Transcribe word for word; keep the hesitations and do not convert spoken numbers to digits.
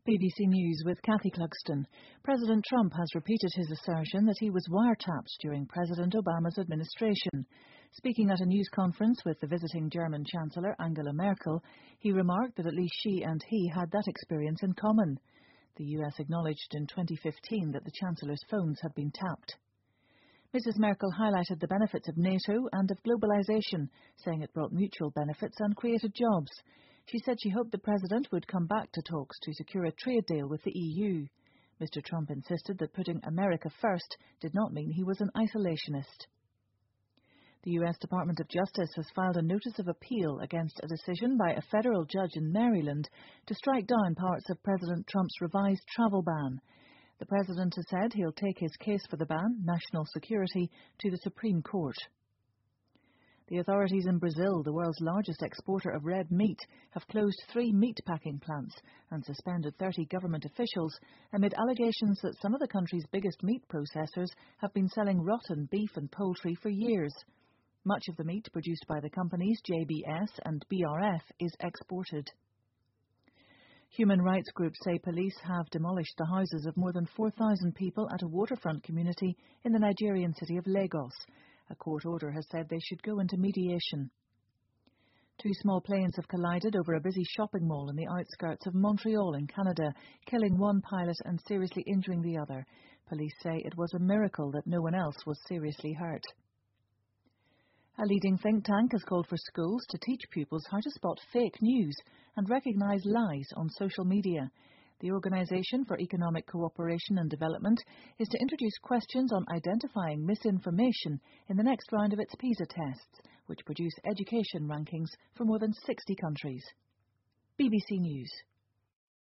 B B C News with Kathy Clugston. President Trump has repeated his assertion that he was wiretapped during President Obama's administration. Speaking at a news conference with the visiting German Chancellor Angela Merkel, he remarked that at least she and he had that experience in common. The U S acknowledged in twenty fifteen that the Chancellor's phones had been tapped. Missus Merkel highlighted the benefits of NATO and of globalisation, saying it brought mutual benefits and created jobs. She said she hoped the President would come back to talks to secure a trade deal with the E U. Mister Trump insisted that putting America first did not mean he was an isolationist. The U S Department of Justice has filed a notice of appeal against a decision by a federal judge in Maryland to strike down parts of President Trump's revised travel ban. The President has said he'll take his case for the ban, national security, to the Supreme Court. The authorities in Brazil, the world's largest exporter of red meat, have closed three meat packing plants and suspended thirty government officials amid allegations that some of the country's biggest meat processors have been selling rotten beef and poultry for years. Much of the meat produced by the companies J B S and B R F is exported. Human rights groups say police have demolished the houses of more than four thousand people at a waterfront community in the Nigerian city of Lagos. A court order has said they should go into mediation. Two small planes have collided over a busy shopping mall in the outskirts of Montreal in Canada, killing one pilot and seriously injuring the other. Police say it was a miracle that no one else was seriously hurt. A leading think tank has called for schools to teach pupils how to spot fake news and recognise lies on social media. The Organisation for Economic Cooperation and Development is to introduce questions on identifying misinformation in the next round of its PISA tests, which produce education rankings for more than sixty countries. B B C News.